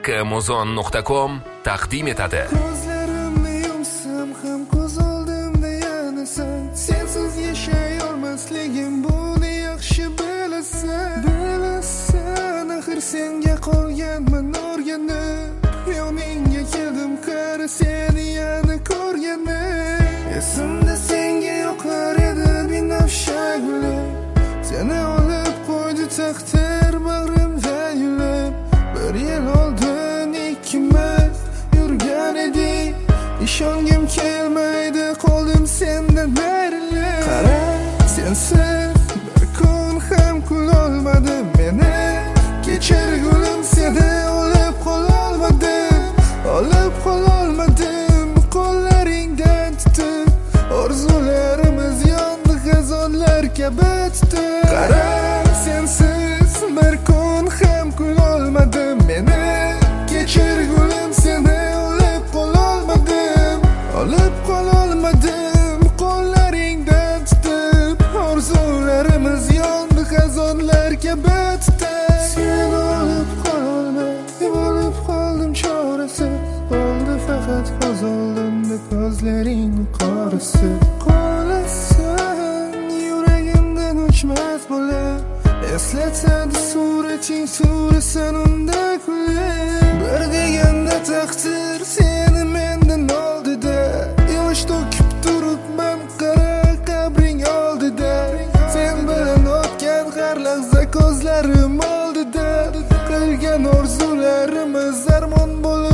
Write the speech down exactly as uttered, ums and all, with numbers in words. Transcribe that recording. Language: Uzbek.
Kmuzon nuqta com taqdim etadi. Ko'zlarimni yumsam ham ko'z oldimda yana sen. Sensiz yashay olmasligim buni yaxshi bilasan. Bilasan, axir senga qolganman o'rganib. Yoningga keldim qara seni yana ko'rganim. Esimda senga yoqar edi binafsha gullar. Seni olib qo'ydi taqdir bag'rimda yulib. Bir yil oldin ikkimiz yurgan edik. Ishongim kelmaydi qoldim sendan ayrilib. Qara, sensiz bir kun ham kulolmadim meni. Kechirgulim seni olib qololmadim. Olib qololmadim qo'llaringdan tutib. Orzularimiz yondi xazonlar kabi tutib. Qara, sensiz bir kun ham kulolmadim meni. Kechirgulim seni olib qololmadim. Olib qololmadim qo'llaringdan tutib. Orzularimiz yondi xazonlar kabi tutib. Sen olib qololmadim, olib qoldim chorasiz. Qoldi faqat ko'z oldimda ko'zlaring qorasi. Qolasan yuragimdan o'chmas bo'lib. Eslatadi surating surasan unda kulib. Bir deganda taqdir seni mendan oldida. Yosh to'kib turibman qara qabring oldida. Sen bilan o'tgan har lahza ko'zlarim oldida. Qilgan orzularimiz armon bo'lib